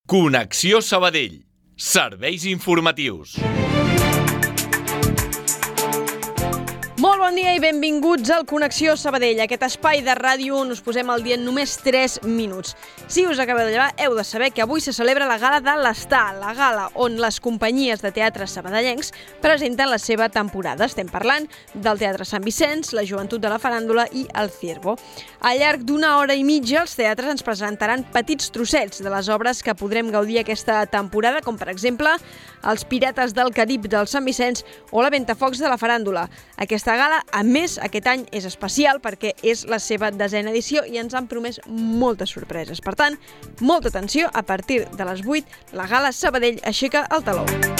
Connexió Sabadell. Serveis informatius. Molt bon dia i benvinguts al Connexió Sabadell, aquest espai de ràdio on us posem al dia en només 3 minuts. Si us acabeu de llevar, heu de saber que avui se celebra la Gala de l'Estar, la gala on les companyies de teatre sabadellencs presenten la seva temporada. Estem parlant del Teatre Sant Vicenç, la Joventut de la Faràndula i el Ciervo. Al llarg d'una hora i mitja, els teatres ens presentaran petits trossets de les obres que podrem gaudir aquesta temporada, com per exemple Els Pirates del Carib del Sant Vicenç o La Ventafocs de la Faràndula. Aquesta gala, a més, aquest any és especial perquè és la seva 10ª edició i ens han promès moltes sorpreses. Per tant, molta atenció, a partir de les 8, la Gala Sabadell aixeca el taló.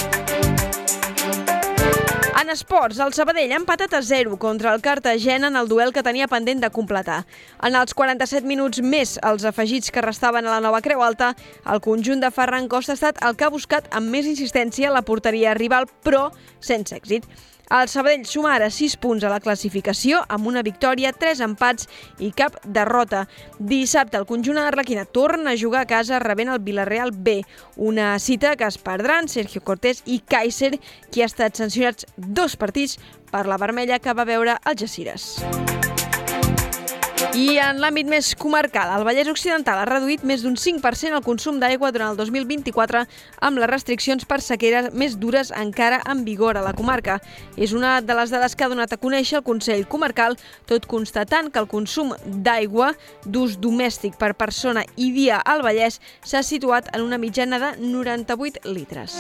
En esports, el Sabadell ha empatat a 0 contra el Cartagena en el duel que tenia pendent de completar. En els 47 minuts més els afegits que restaven a la nova Creu Alta, el conjunt de Ferran Costa ha estat el que ha buscat amb més insistència la porteria rival, però sense èxit. El Sabadell suma ara 6 punts a la classificació amb una victòria, 3 empats i cap derrota. Dissabte el conjunt arlequina torna a jugar a casa rebent el Villarreal B, una cita que es perdran Sergio Cortés i Kaiser, qui ha estat sancionats 2 partits per la vermella que va veure al Algeciras. I en l'àmbit més comarcal, el Vallès Occidental ha reduït més d'un 5% el consum d'aigua durant el 2024 amb les restriccions per sequera més dures encara en vigor a la comarca. És una de les dades que ha donat a conèixer el Consell Comarcal, tot constatant que el consum d'aigua d'ús domèstic per persona i dia al Vallès s'ha situat en una mitjana de 98 litres.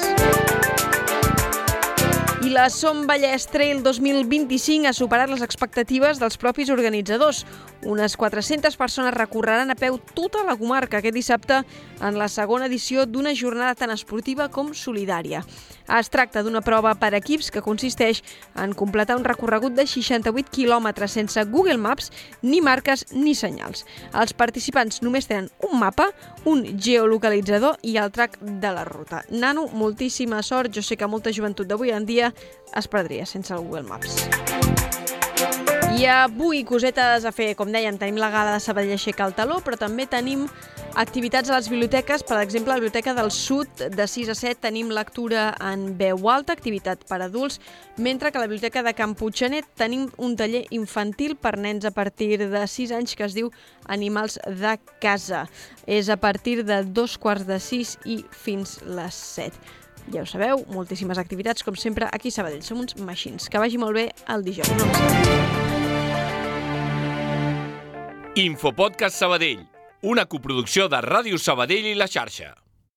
I la Som Vallès Trail 2025 ha superat les expectatives dels propis organitzadors. Unes 400 persones recorreran a peu tota la comarca aquest dissabte en la segona edició d'una jornada tan esportiva com solidària. Es tracta d'una prova per equips que consisteix en completar un recorregut de 68 quilòmetres sense Google Maps, ni marques ni senyals. Els participants només tenen un mapa, un geolocalitzador i el track de la ruta. Nano, moltíssima sort. Jo sé que molta joventut d'avui en dia es perdria sense el Google Maps. I avui cosetes a fer, com dèiem, tenim la Gala de Sabadell aixeca el taló, però també tenim activitats a les biblioteques. Per exemple, a la Biblioteca del Sud, de 6 a 7, tenim lectura en veu alta, activitat per adults, mentre que a la Biblioteca de Can Puiggenet tenim un taller infantil per nens a partir de 6 anys que es diu Animals de Casa. És a partir de 2:45 i fins les 7. Ja ho sabeu, moltíssimes activitats, com sempre, aquí a Sabadell. Som uns machins. Que vagi molt bé el dijous. Infopodcast Sabadell, una coproducció de Ràdio Sabadell i La Xarxa.